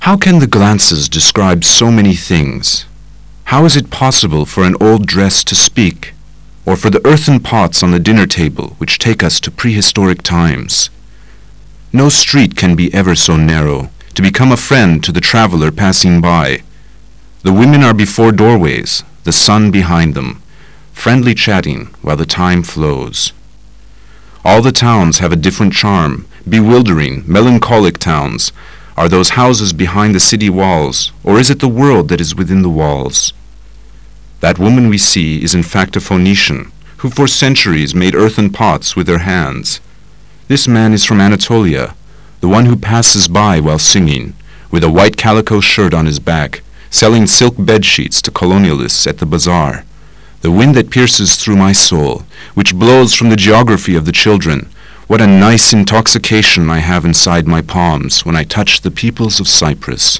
How can the glances describe so many things? How is it possible for an old dress to speak, or for the earthen pots on the dinner table which take us to prehistoric times? No street can be ever so narrow to become a friend to the traveler passing by. The women are before doorways, the sun behind them, friendly chatting while the time flows. All the towns have a different charm, bewildering, melancholic towns. Are those houses behind the city walls, or is it the world that is within the walls? That woman we see is in fact a Phoenician, who for centuries made earthen pots with her hands. This man is from Anatolia, the one who passes by while singing, with a white calico shirt on his back, selling silk bedsheets to colonialists at the bazaar. The wind that pierces through my soul, which blows from the geography of the children, what a nice intoxication I have inside my palms when I touch the peoples of Cyprus.